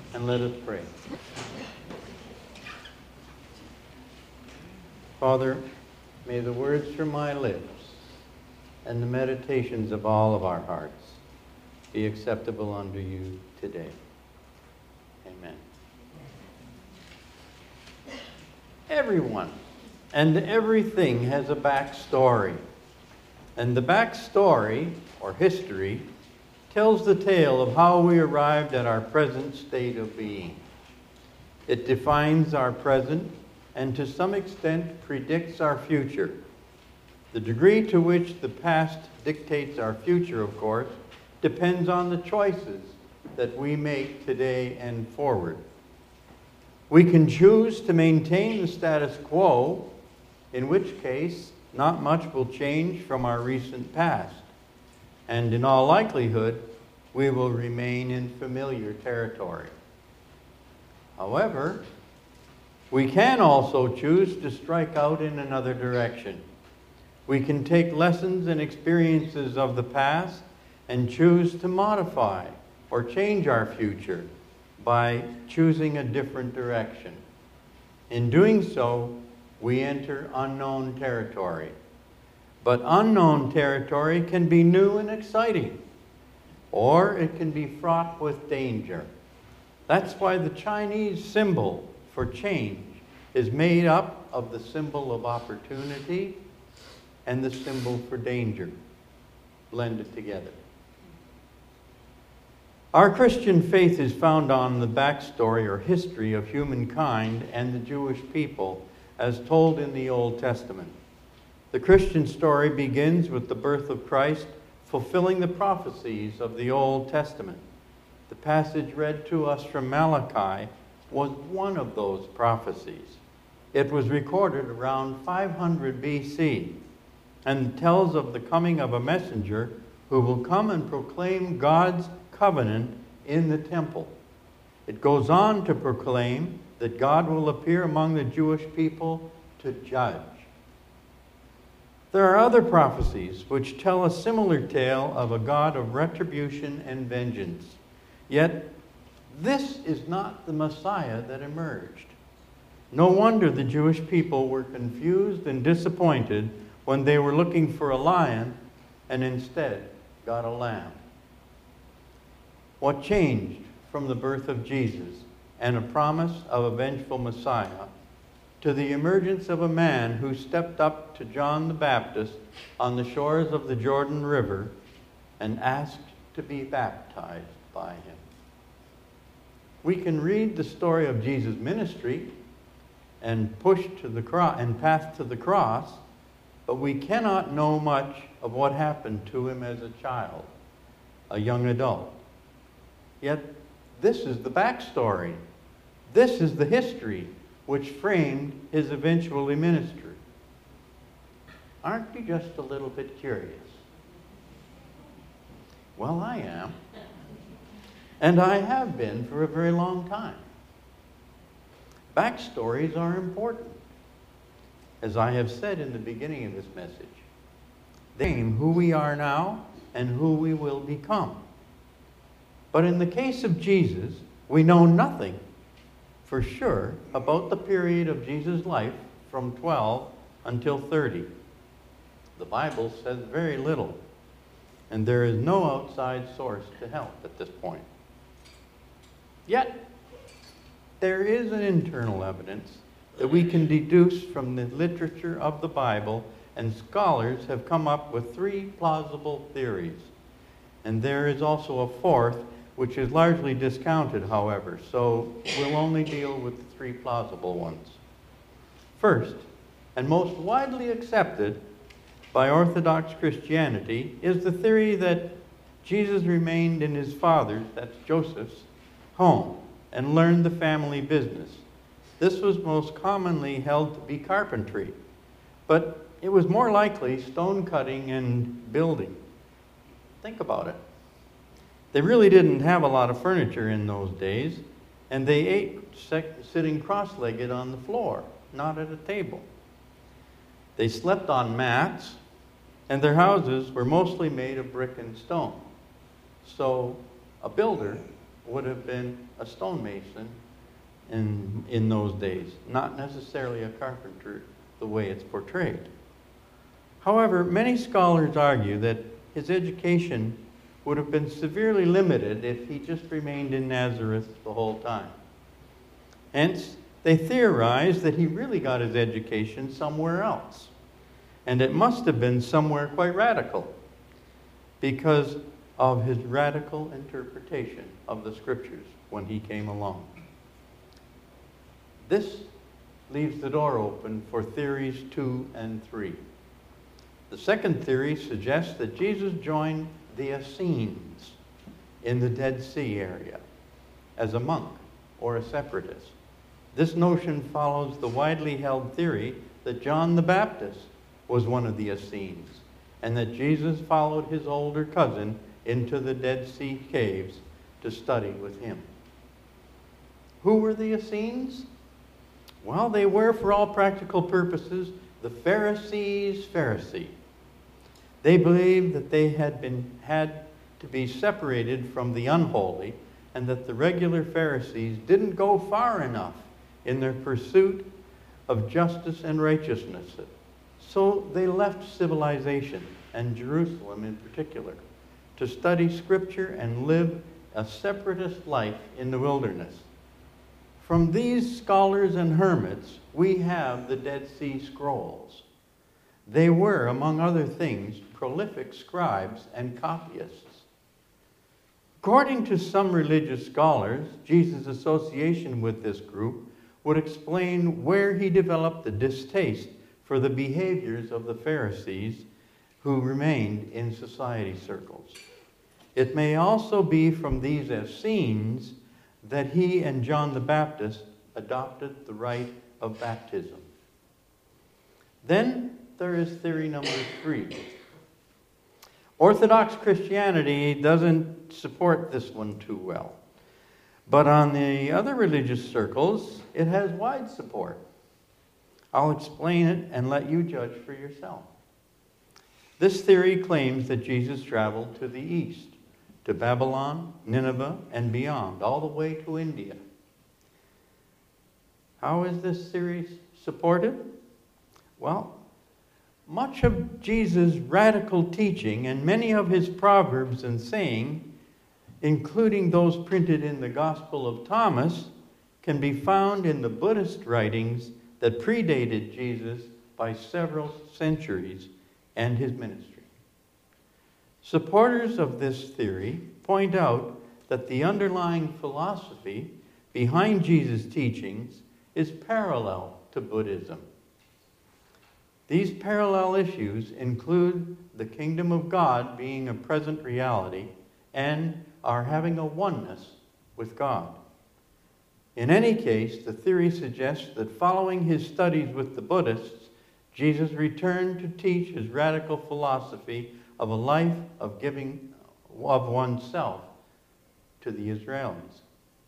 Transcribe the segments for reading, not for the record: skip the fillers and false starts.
And let us pray. Father, may the words from my lips and the meditations of all of our hearts be acceptable unto you today. Amen. Everyone and everything has a backstory. And the backstory, or history, tells the tale of how we arrived at our present state of being. It defines our present and to some extent predicts our future. The degree to which the past dictates our future, of course, depends on the choices that we make today and forward. We can choose to maintain the status quo, in which case not much will change from our recent past. And in all likelihood, we will remain in familiar territory. However, we can also choose to strike out in another direction. We can take lessons and experiences of the past and choose to modify or change our future by choosing a different direction. In doing so, we enter unknown territory. But unknown territory can be new and exciting, or it can be fraught with danger. That's why the Chinese symbol for change is made up of the symbol of opportunity and the symbol for danger, blended together. Our Christian faith is found on the backstory or history of humankind and the Jewish people as told in the Old Testament. The Christian story begins with the birth of Christ, fulfilling the prophecies of the Old Testament. The passage read to us from Malachi was one of those prophecies. It was recorded around 500 BC and tells of the coming of a messenger who will come and proclaim God's covenant in the temple. It goes on to proclaim that God will appear among the Jewish people to judge. There are other prophecies which tell a similar tale of a God of retribution and vengeance. Yet, this is not the Messiah that emerged. No wonder the Jewish people were confused and disappointed when they were looking for a lion and instead got a lamb. What changed from the birth of Jesus and a promise of a vengeful Messiah to the emergence of a man who stepped up to John the Baptist on the shores of the Jordan River and asked to be baptized by him? We can read the story of Jesus' ministry and push to the cross and path to the cross, but we cannot know much of what happened to him as a child, a young adult. Yet this is the backstory. This is the history which framed his eventual ministry. Aren't you just a little bit curious? Well, I am. And I have been for a very long time. Backstories are important. As I have said in the beginning of this message, they name who we are now and who we will become. But in the case of Jesus, we know nothing for sure about the period of Jesus' life from 12 until 30. The Bible says very little, and there is no outside source to help at this point. Yet, there is an internal evidence that we can deduce from the literature of the Bible, and scholars have come up with 3 plausible theories. And there is also a 4th, which is largely discounted, however, so we'll only deal with the 3 plausible ones. First, and most widely accepted by Orthodox Christianity, is the theory that Jesus remained in his father's, that's Joseph's, home and learned the family business. This was most commonly held to be carpentry, but it was more likely stone cutting and building. Think about it. They really didn't have a lot of furniture in those days, and they ate sitting cross-legged on the floor, not at a table. They slept on mats, and their houses were mostly made of brick and stone. So a builder would have been a stonemason in those days, not necessarily a carpenter the way it's portrayed. However, many scholars argue that his education would have been severely limited if he just remained in Nazareth the whole time. Hence, they theorize that he really got his education somewhere else. And it must have been somewhere quite radical because of his radical interpretation of the scriptures when he came along. This leaves the door open for theories 2 and 3. The second theory suggests that Jesus joined the Essenes in the Dead Sea area as a monk or a separatist. This notion follows the widely held theory that John the Baptist was one of the Essenes, and that Jesus followed his older cousin into the Dead Sea caves to study with him. Who were the Essenes? Well, they were, for all practical purposes, the Pharisees' Pharisee. They believed that they had to be separated from the unholy, and that the regular Pharisees didn't go far enough in their pursuit of justice and righteousness. So they left civilization, and Jerusalem in particular, to study Scripture and live a separatist life in the wilderness. From these scholars and hermits, we have the Dead Sea Scrolls. They were, among other things, prolific scribes and copyists. According to some religious scholars, Jesus' association with this group would explain where he developed the distaste for the behaviors of the Pharisees who remained in society circles. It may also be from these Essenes that he and John the Baptist adopted the rite of baptism. Then there is theory number 3. Orthodox Christianity doesn't support this one too well. But on the other religious circles, it has wide support. I'll explain it and let you judge for yourself. This theory claims that Jesus traveled to the east, to Babylon, Nineveh, and beyond, all the way to India. How is this theory supported? Well, much of Jesus' radical teaching and many of his proverbs and sayings, including those printed in the Gospel of Thomas, can be found in the Buddhist writings that predated Jesus by several centuries and his ministry. Supporters of this theory point out that the underlying philosophy behind Jesus' teachings is parallel to Buddhism. These parallel issues include the kingdom of God being a present reality and our having a oneness with God. In any case, the theory suggests that following his studies with the Buddhists, Jesus returned to teach his radical philosophy of a life of giving of oneself to the Israelis.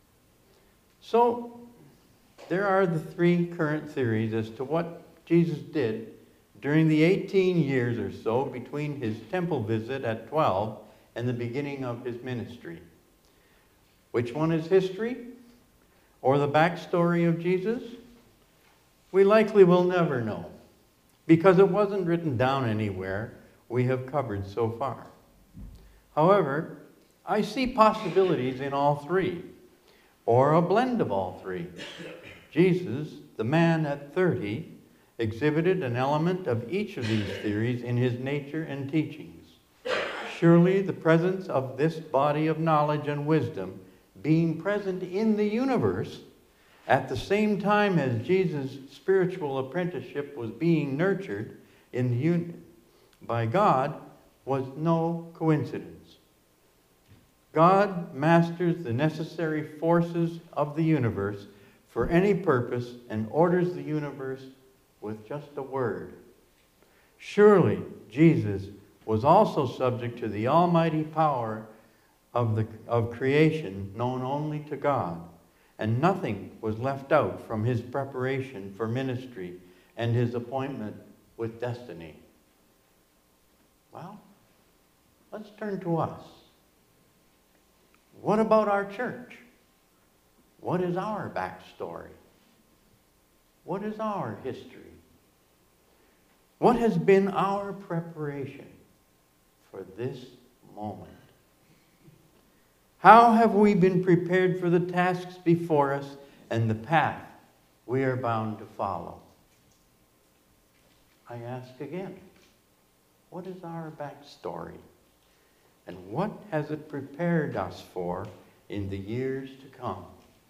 So, there are the 3 current theories as to what Jesus did during the 18 years or so between his temple visit at 12 and the beginning of his ministry. Which one is history? Or the backstory of Jesus? We likely will never know, because it wasn't written down anywhere we have covered so far. However, I see possibilities in all 3, or a blend of all 3. Jesus, the man at 30, exhibited an element of each of these theories in his nature and teachings. Surely the presence of this body of knowledge and wisdom being present in the universe at the same time as Jesus' spiritual apprenticeship was being nurtured by God was no coincidence. God masters the necessary forces of the universe for any purpose and orders the universe with just a word. Surely Jesus was also subject to the almighty power of creation known only to God, and nothing was left out from his preparation for ministry and his appointment with destiny. Well, let's turn to us. What about our church? What is our backstory? What is our history? What has been our preparation for this moment? How have we been prepared for the tasks before us and the path we are bound to follow? I ask again, what is our backstory? And what has it prepared us for in the years to come?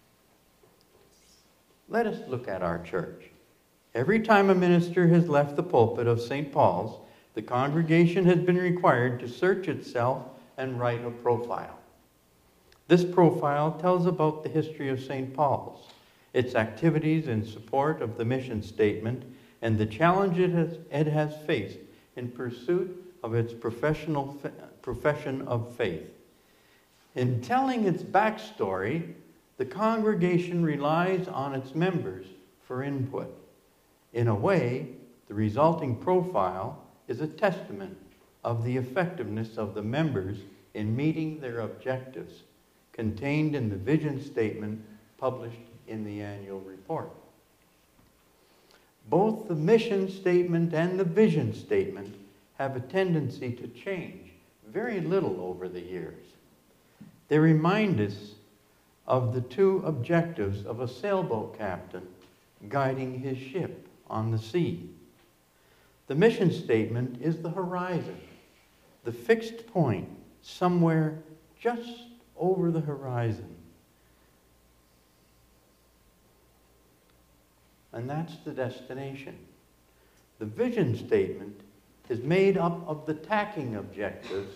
Let us look at our church. Every time a minister has left the pulpit of St. Paul's, the congregation has been required to search itself and write a profile. This profile tells about the history of St. Paul's, its activities in support of the mission statement, and the challenge it has faced in pursuit of its profession of faith. In telling its backstory, the congregation relies on its members for input. In a way, the resulting profile is a testament of the effectiveness of the members in meeting their objectives contained in the vision statement published in the annual report. Both the mission statement and the vision statement have a tendency to change very little over the years. They remind us of the two objectives of a sailboat captain guiding his ship on the sea. The mission statement is the horizon, the fixed point somewhere just over the horizon. And that's the destination. The vision statement is made up of the tacking objectives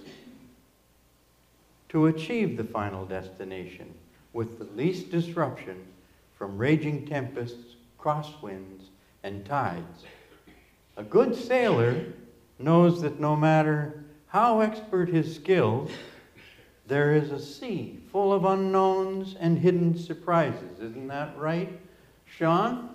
to achieve the final destination with the least disruption from raging tempests, crosswinds, and tides. A good sailor knows that no matter how expert his skills, there is a sea full of unknowns and hidden surprises. Isn't that right, Sean?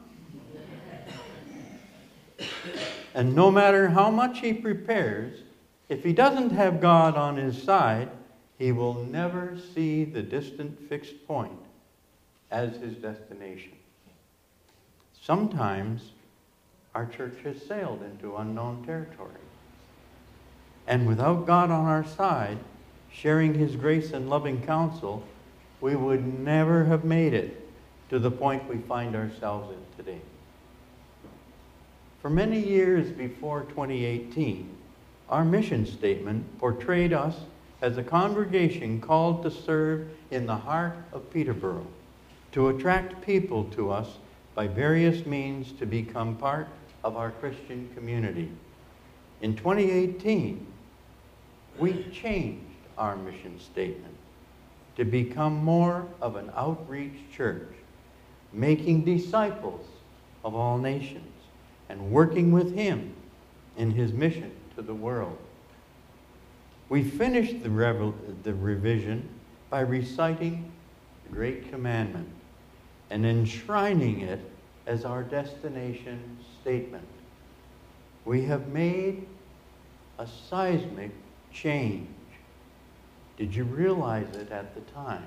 And no matter how much he prepares, if he doesn't have God on his side, he will never see the distant fixed point as his destination. Sometimes our church has sailed into unknown territory. And without God on our side, sharing his grace and loving counsel, we would never have made it to the point we find ourselves in today. For many years before 2018, our mission statement portrayed us as a congregation called to serve in the heart of Peterborough, to attract people to us by various means to become part of our Christian community. In 2018, we changed our mission statement to become more of an outreach church, making disciples of all nations and working with him in his mission to the world. We finished the revision by reciting the Great Commandment and enshrining it as our destination statement. We have made a seismic change. Did you realize it at the time?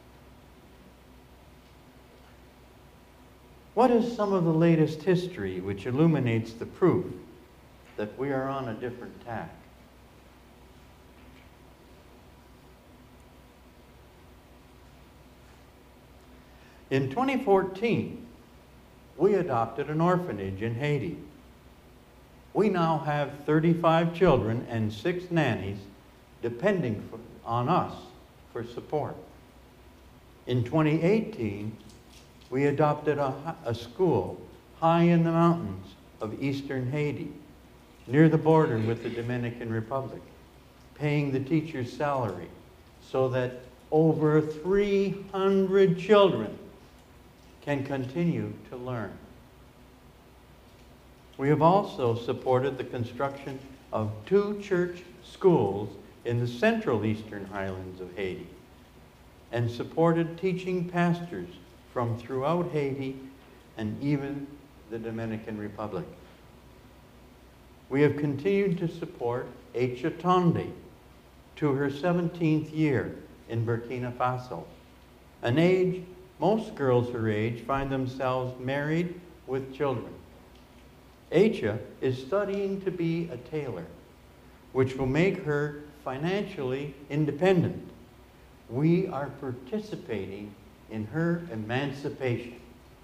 What is some of the latest history which illuminates the proof that we are on a different tack? In 2014, we adopted an orphanage in Haiti. We now have 35 children and 6 nannies depending on us for support. In 2018, we adopted a school high in the mountains of eastern Haiti, near the border with the Dominican Republic, paying the teacher's salary so that over 300 children can continue to learn. We have also supported the construction of 2 church schools in the central eastern highlands of Haiti and supported teaching pastors from throughout Haiti and even the Dominican Republic. We have continued to support Acha Tonde to her 17th year in Burkina Faso, an age Most girls her age find themselves married with children. Acha is studying to be a tailor, which will make her financially independent. We are participating in her emancipation.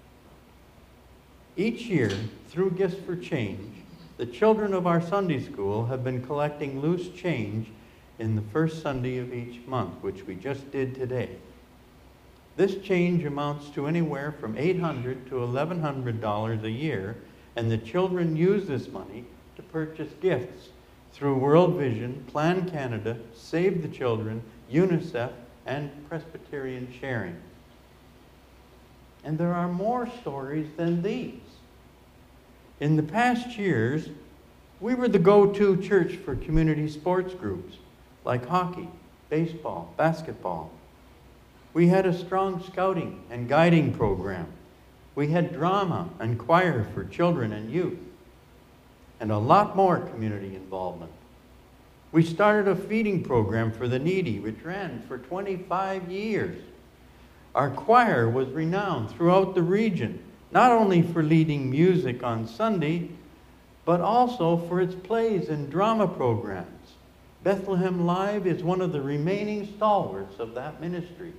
Each year, through Gifts for Change, the children of our Sunday school have been collecting loose change in the first Sunday of each month, which we just did today. This change amounts to anywhere from $800 to $1,100 a year, and the children use this money to purchase gifts through World Vision, Plan Canada, Save the Children, UNICEF, and Presbyterian Sharing. And there are more stories than these. In the past years, we were the go-to church for community sports groups like hockey, baseball, basketball. We had a strong scouting and guiding program. We had drama and choir for children and youth, and a lot more community involvement. We started a feeding program for the needy, which ran for 25 years. Our choir was renowned throughout the region, not only for leading music on Sunday, but also for its plays and drama programs. Bethlehem Live is one of the remaining stalwarts of that ministry.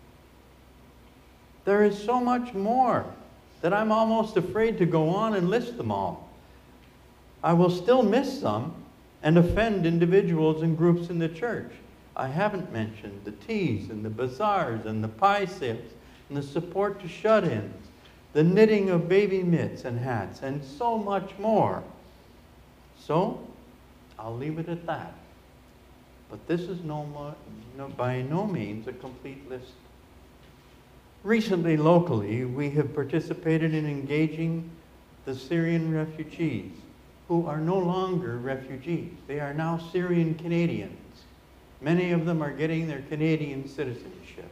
There is so much more that I'm almost afraid to go on and list them all. I will still miss some and offend individuals and groups in the church. I haven't mentioned the teas and the bazaars and the pie sales and the support to shut-ins, the knitting of baby mitts and hats, and so much more. So, I'll leave it at that. But this is by no means a complete list. Recently, locally, we have participated in engaging the Syrian refugees, who are no longer refugees. They are now Syrian Canadians. Many of them are getting their Canadian citizenship.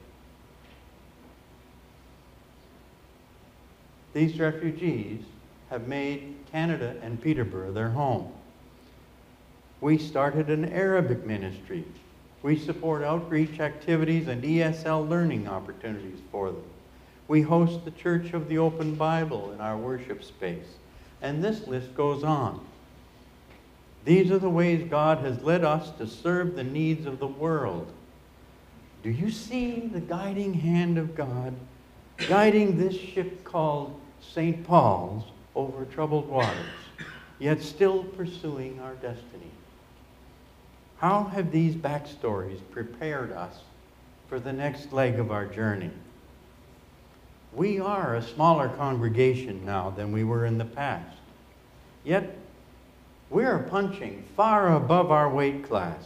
These refugees have made Canada and Peterborough their home. We started an Arabic ministry. We support outreach activities and ESL learning opportunities for them. We host the Church of the Open Bible in our worship space. And this list goes on. These are the ways God has led us to serve the needs of the world. Do you see the guiding hand of God guiding this ship called St. Paul's over troubled waters, yet still pursuing our destiny? How have these backstories prepared us for the next leg of our journey? We are a smaller congregation now than we were in the past. Yet, we are punching far above our weight class.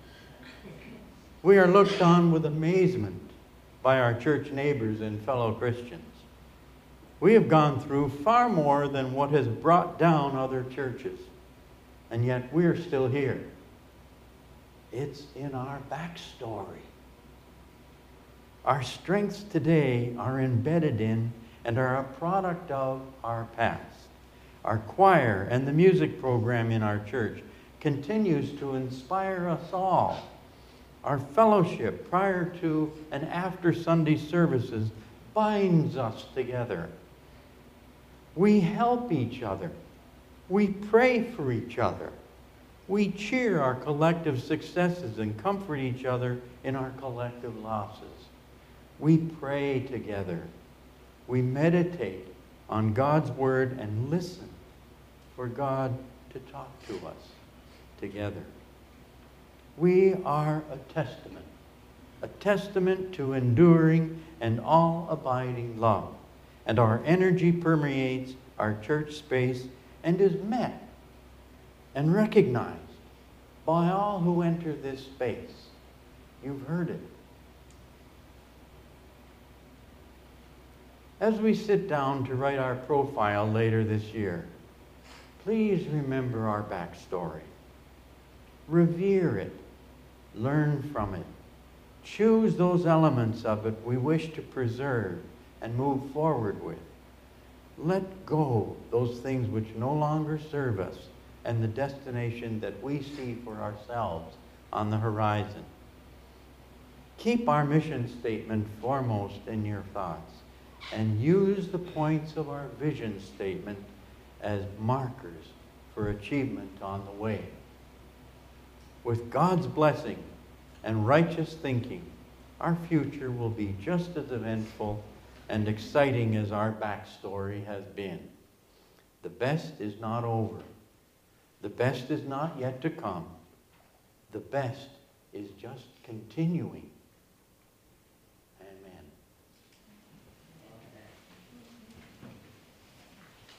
We are looked on with amazement by our church neighbors and fellow Christians. We have gone through far more than what has brought down other churches, and yet we are still here. It's in our backstory. Our strengths today are embedded in and are a product of our past. Our choir and the music program in our church continues to inspire us all. Our fellowship prior to and after Sunday services binds us together. We help each other. We pray for each other. We cheer our collective successes and comfort each other in our collective losses. We pray together. We meditate on God's word and listen for God to talk to us together. We are a testament to enduring and all-abiding love. And our energy permeates our church space and is met and recognized by all who enter this space. You've heard it. As we sit down to write our profile later this year, please remember our backstory. Revere it. Learn from it. Choose those elements of it we wish to preserve and move forward with. Let go those things which no longer serve us and the destination that we see for ourselves on the horizon. Keep our mission statement foremost in your thoughts and use the points of our vision statement as markers for achievement on the way. With God's blessing and righteous thinking, our future will be just as eventful and exciting as our backstory has been. The best is not over. The best is not yet to come. The best is just continuing.